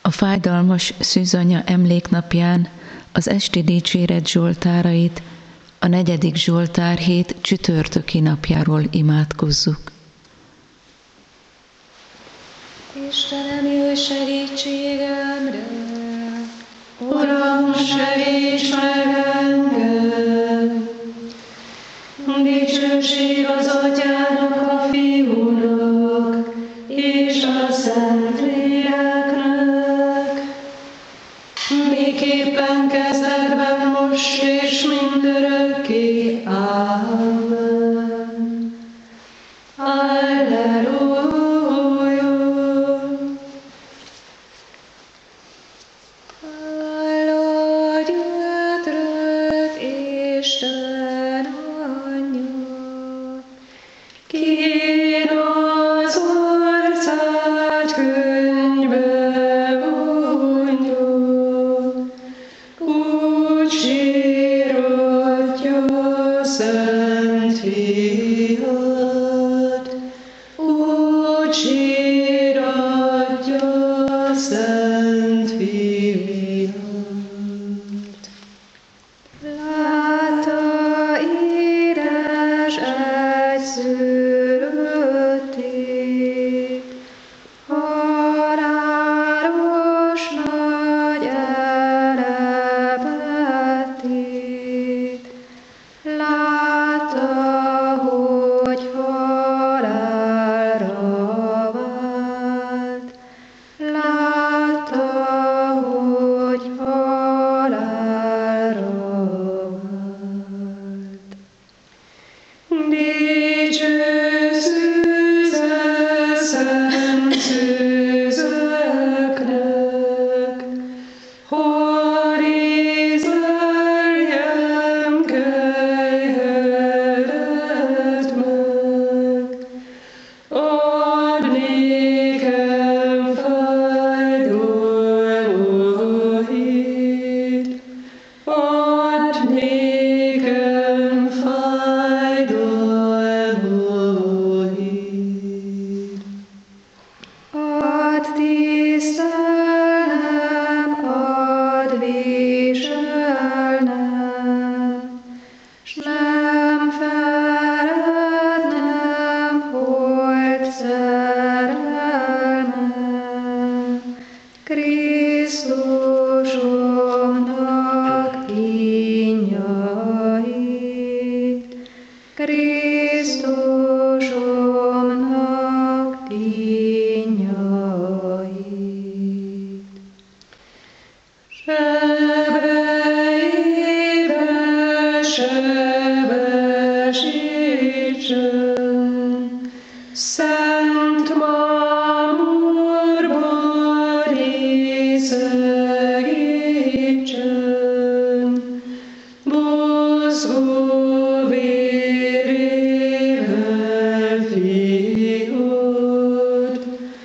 A fájdalmas szűzanya emléknapján az esti dicséret zsoltárait a 4. Zsoltár hét csütörtöki napjáról imádkozzuk. Istenem, jöjj segítségemre! Uram, segíts meg engem! Dicsőség az Atyának, a Fiúnak, és a Szentléleknek, miképpen kezdetben, most és mindörökké. Ámen. Alleluja! Hallod gyötrött Isten anyja, kén az arcát könnybe vonja, úgy síratja Szent Fiat, úgy síratja Szent Fiat. Látta édes egyszülöttét, halálos nagy elevettét. Látta, hogy halálra vált, látta, hogy halálra vált. Dicsőzzük szent szűzöknek, hogy Izraeljem kegyelmet meg. Ad nékem fájdalmait, ad nékem fájdalmait. Ad tisztelnem, ad viselnem, s nem felednem holt szerelmem, Krisztusomnak kínjait, Krisztusomnak kínjait. Sebeibe sebesítsen, Szent Marmorban segítsen, buzgó vérével fiad,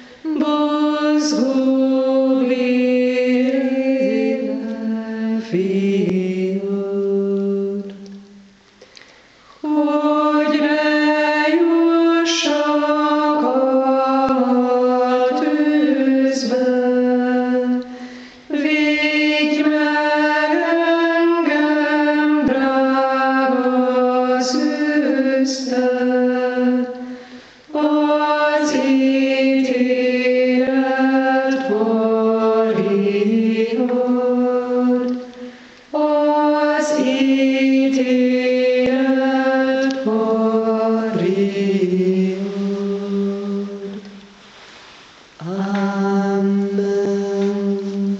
buzgó vérével fiad. Hogy ne jussak a tűzbe, vigy meg engem, drága szűzte, az ítélet varihat, az ítélet varihat. Amen.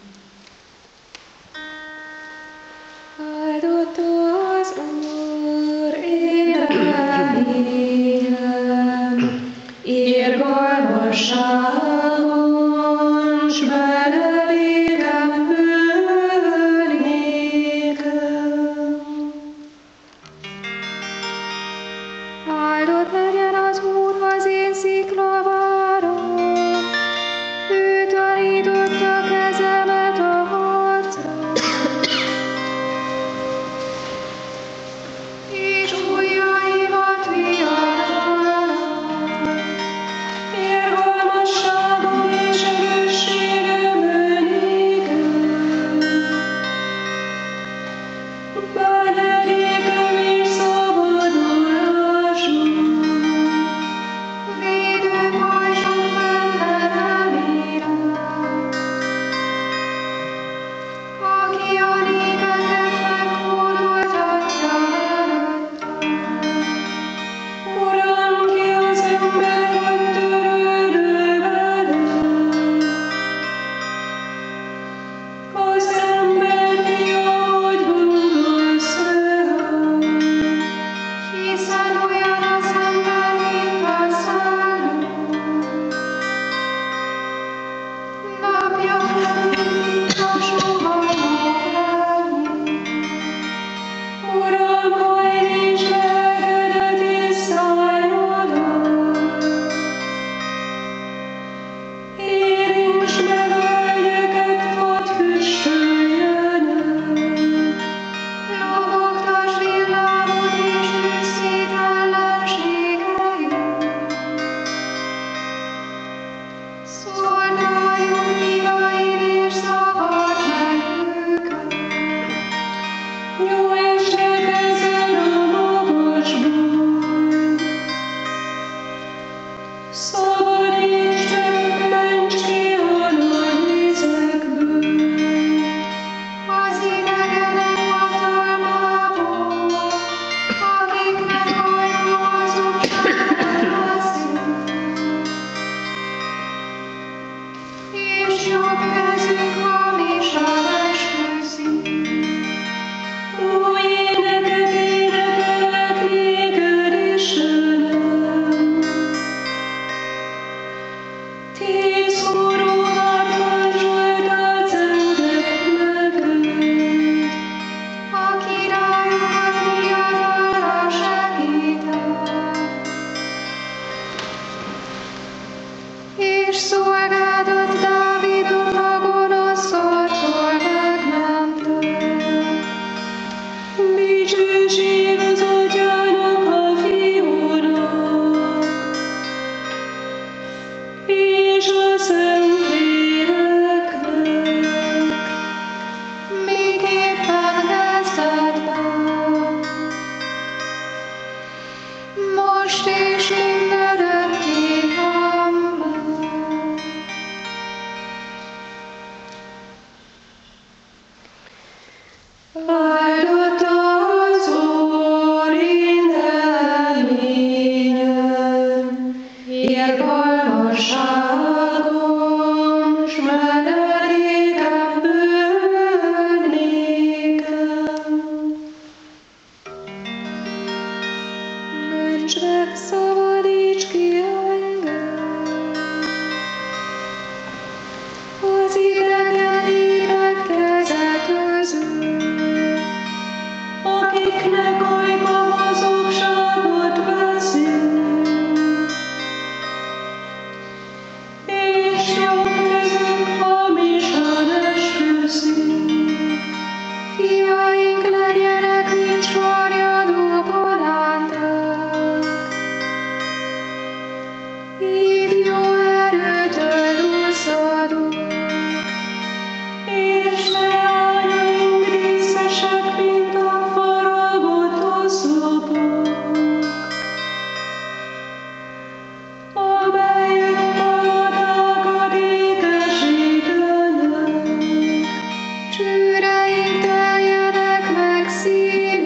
Áldott az Úr, én reményem, irgalmasságon, s benedékem bőven nékem. Áldott legyen az Úr, az én sziklavárom, Szolgáljuk hívaid és szabad meg őket. Nyújts le kezed a magasból. Szabadíts meg, ments ki a nagy vizekből. Az idegenek hatalmából, akiknek hajló hazugságban a szív. És jobb kezük hamisan esküszik. Új éneket énekelek néked, Istenem. 10 koronát zsoltál szentek neked. A királyokat diadalra segíted. És szolgádat Dávidot a gonosztól megmented. Dicsőség az Atyának, a Fiúnak, és a Szentléleknek, miképpen kezdetben, most és mindörökké. Amen. Áldott az Úr innen mélyen, irgalmasságom, s menedékem bőr nékem. Ments meg, szabadíts ki engem, az idegen lélek keze közül, akiknek ajka hazugságot beszél, és jobb kezük hamisan esküszik. Fiaink legyenek, mint sorjadó bolánták, így jó erőtől úszadunk, és leányaink díszesek, mint a faragott oszlopok, amelyek palotákat ékesítenek. Csőreink teljenek meg szívig,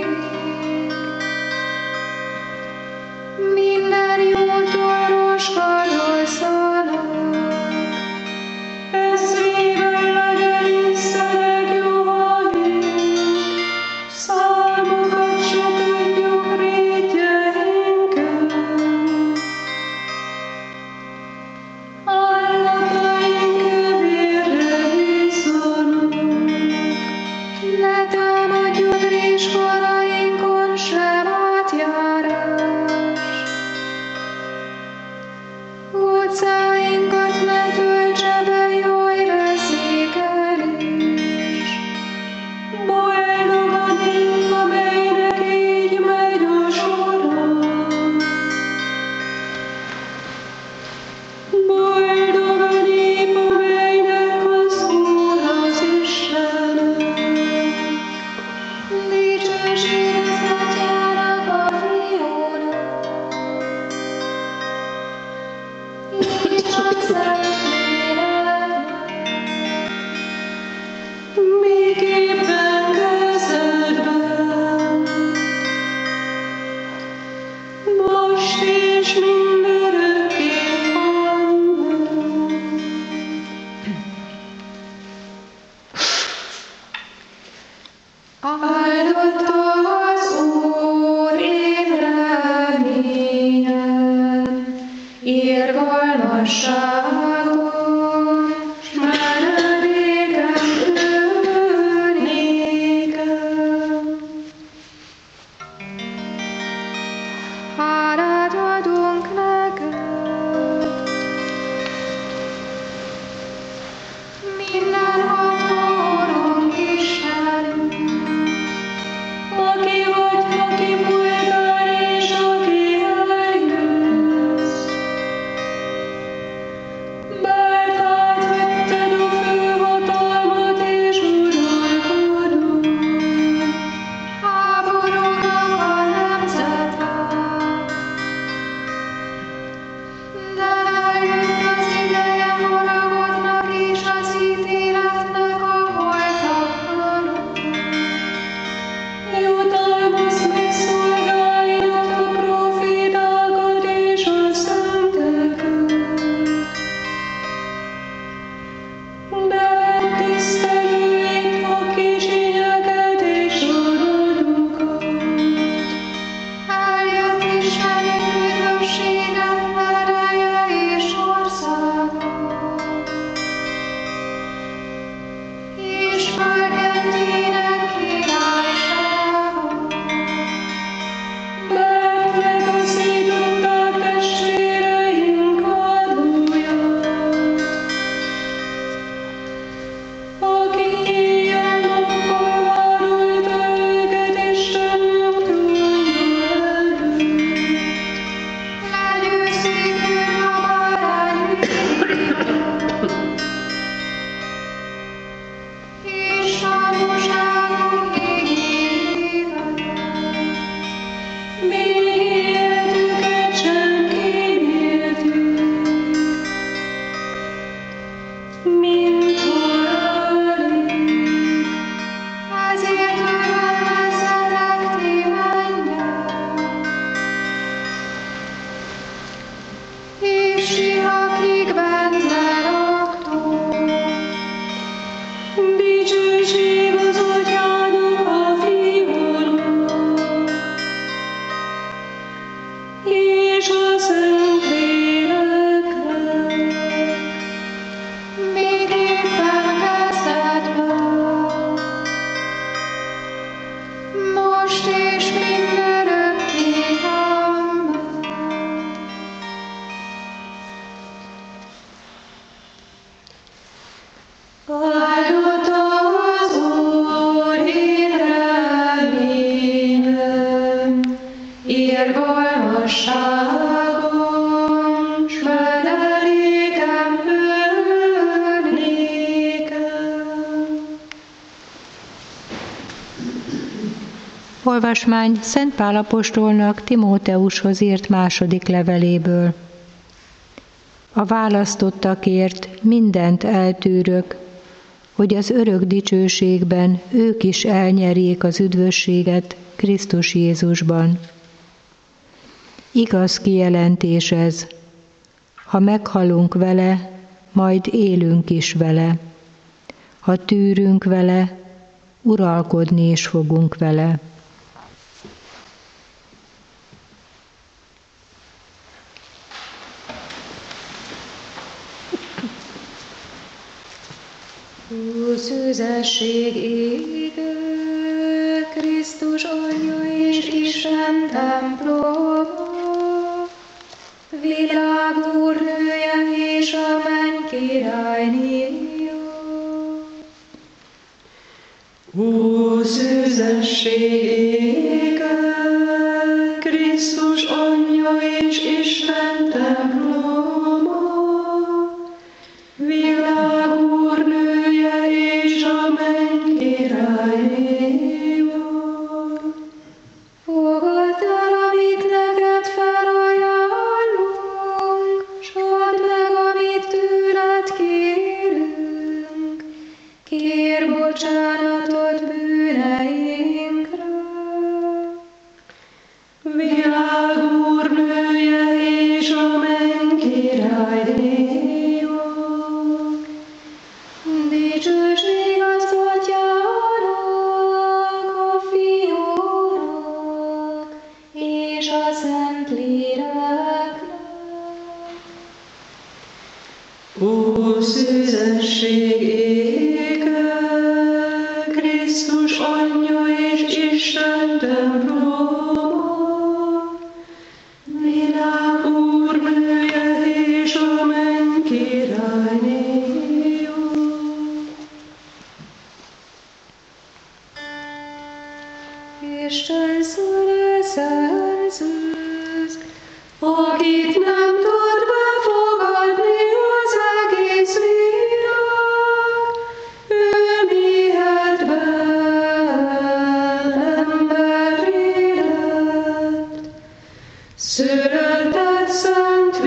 minden jótól roskadozzanak. Eszével legyen Istenek juhaink, számokat se tudjuk rétjeinket. Állataink kövérre izzanak, ne támadjon rizsfarainkon sem átjárás. Utcáinkat ne töltse be jaj veszékelés. Boldog a nép, amelynek így megy a sora. Boldog a nép, amelynek az Úr az Istenek. Dicsőség az Atyának, a Fiúnak, és a Szentléleknek, miképpen kezdetben, most és mindörökké. Amen. Áldott az Úr én reményem, irgalmasságom, s menedékem ő nékem. Hálát adunk neked, mindenható Urunk Istenünk, mint törlik. Ezért örömözelek ti mennyek, és sihakig benne laktok. Dicsőség az Atyának, a Fiúnak, és a Szentléleknek, miképpen kezdetben, most és mindörökké. Amen. Áldott az Úr, én reményem, irgalmasságon, s menedékem ő nékem. Olvasmány Szent Pál apostolnak Timóteushoz írt második leveléből. A választottakért mindent eltűrök, hogy az örök dicsőségben ők is elnyerjék az üdvösséget Krisztus Jézusban. Igaz kijelentés ez, ha meghalunk vele, majd élünk is vele. Ha tűrünk vele, uralkodni is fogunk vele. Szűzesség ége, Krisztus Atya és Isten temploma, világ úrnője és a menny királynéja. Ó, szűzesség ége, Krisztus Atya és Isten temploma, világ úrnője és a menny királynéja. Fogadd el, amit neked felajánlunk, s add meg, amit tőled kérünk. Kér bocsánatot bűneinkre. Világ úrnője és a menny királynéja. Dicsőség az Atyának, a Fiúnak és a Szentléleknek. Ó, szűzesség ége, Krisztus Atya és Isten temploma, világ úrnője és a menny királynéja. Isten szere szerzőz, akit nem tud befogadni az egész világ, ő mihet benne emberré lett. Született szent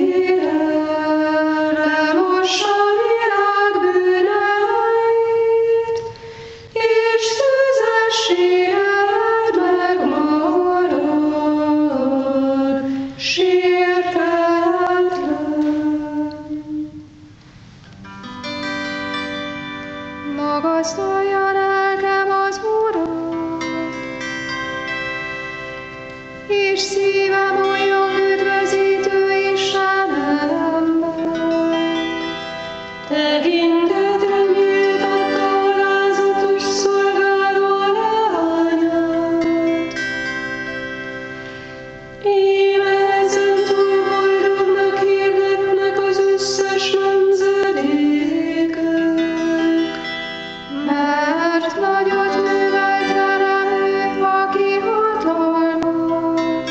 vére, lemossa a világ bűneit, és szűzességed megmarad, sértetlen. Magasztalja lelkem az Urat, és szívem olyan üdvözítő Istenemben. Tekintetre méltatta alázatos szolgáló leányát. Íme ezentúl boldognak hirdetnek az összes nemzedékek, mert nagyot művelt velem ő, aki hatalmas.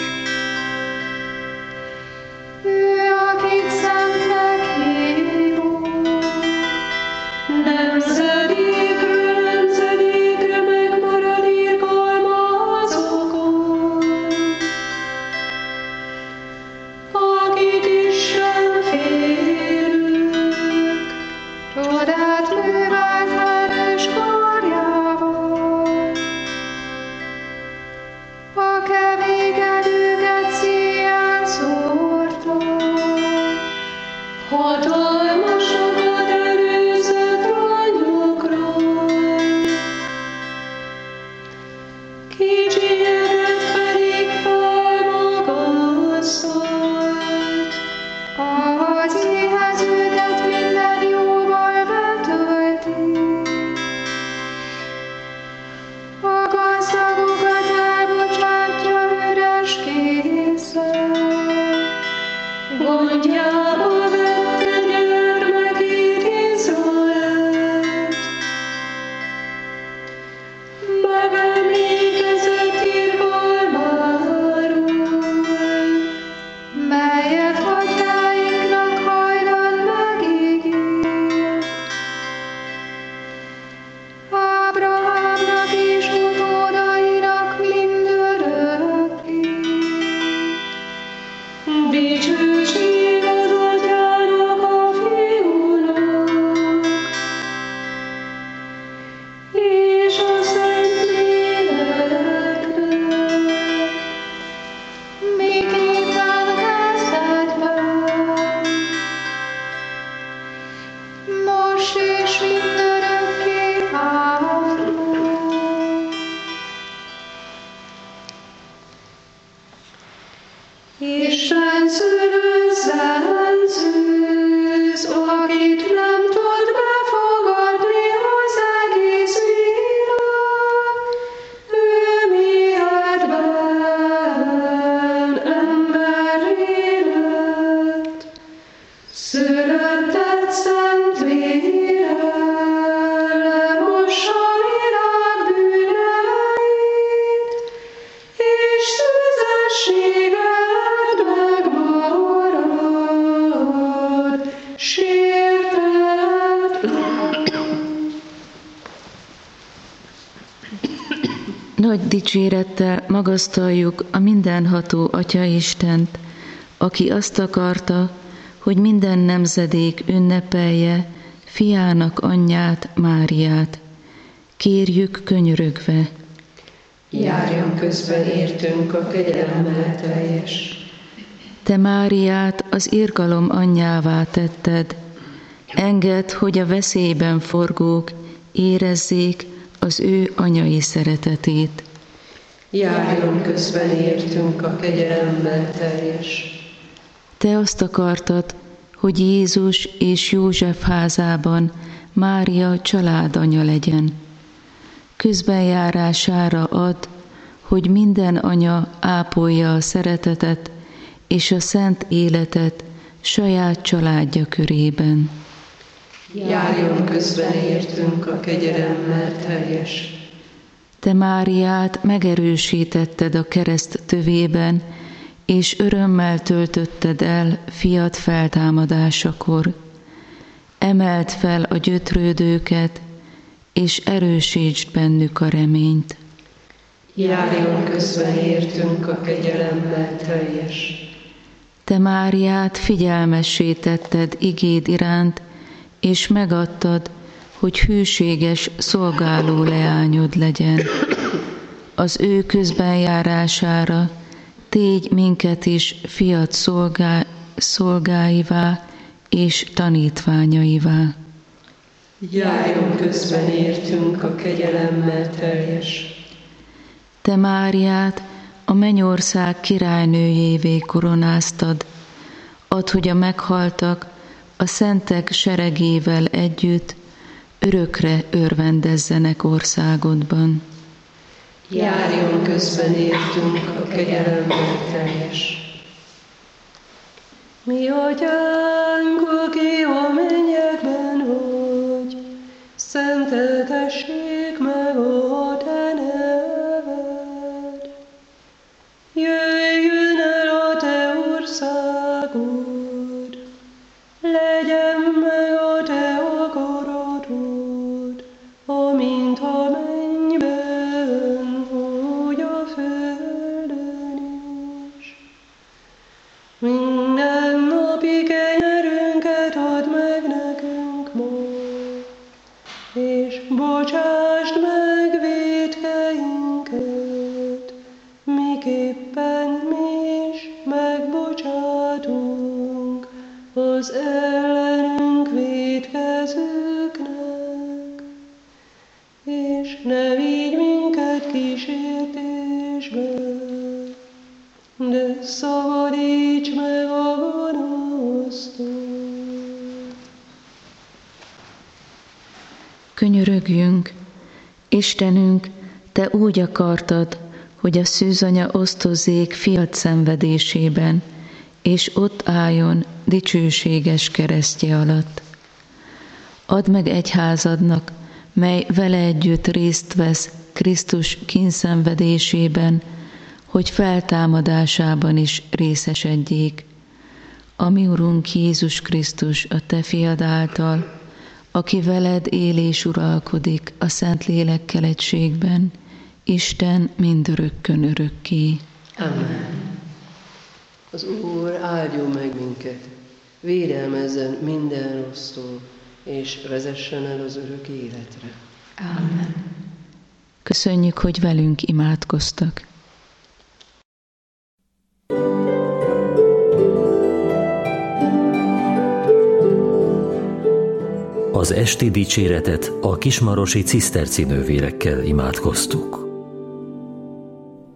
Ő, akit szentnek hívunk, Nagy dicsérettel magasztaljuk a mindenható Atya Istent, aki azt akarta, hogy minden nemzedék ünnepelje fiának anyját, Máriát. Kérjük könyörögve. Járjon közben értünk a kegyelemmel teljes. Te Máriát az irgalom anyjává tetted, engedd, hogy a veszélyben forgók érezzék az ő anyai szeretetét. Járjon közben értünk a kegyelemmel teljes. Te azt akartad, hogy Jézus és József házában Mária családanya legyen. Közbenjárására add, hogy minden anya ápolja a szeretetet és a szent életet saját családja körében. Járjon közben értünk a kegyelemmel teljes. Te Máriát megerősítetted a kereszt tövében, és örömmel töltötted el fiad feltámadásakor. Emeld fel a gyötrődőket, és erősítsd bennük a reményt. Járjon közben értünk a kegyelemmel teljes. Te Máriát figyelmessé tetted igéd iránt, és megadtad, hogy hűséges szolgáló leányod legyen. Az ő közbenjárására tégy minket is fiad szolgáivá és tanítványaivá. Járjon közben értünk a kegyelemmel teljes. Te Máriát a mennyország királynőjévé koronáztad, add, hogy a meghaltak a szentek seregével együtt örökre örvendezzenek országodban. Járjon közben értünk a kegyelemmel teljes. Mi atyánk, aki a mennyekben vagy, szenteltessék meg a te neved. Jöjjön el a te országod, legyen meg a te akaratod, amint a mennyben, úgy a földön is. Minden napi kenyerünket add meg nekünk ma, és bocsásd meg vétkeinket, miképpen mi is megbocsátunk az ellenünk vétkezőknek, és ne vigy minket kísértésbe, de szabadíts meg a gonosztól. Könyörögjünk, Istenünk, Te úgy akartad, hogy a szűzanya osztozzék fiad szenvedésében, és ott álljon dicsőséges keresztje alatt. Add meg egyházadnak, mely vele együtt részt vesz Krisztus kínszenvedésében, hogy feltámadásában is részesedjék. A mi Urunk Jézus Krisztus, a Te fiad által, aki veled él és uralkodik a Szentlélekkel egységben, Isten mindörökkön örökké. Amen. Az Úr áldjon meg minket, védelmezzen minden rossztól, és vezessen el az örök életre. Amen. Köszönjük, hogy velünk imádkoztak. Az esti dicséretet a kismarosi ciszterci nővérekkel imádkoztuk.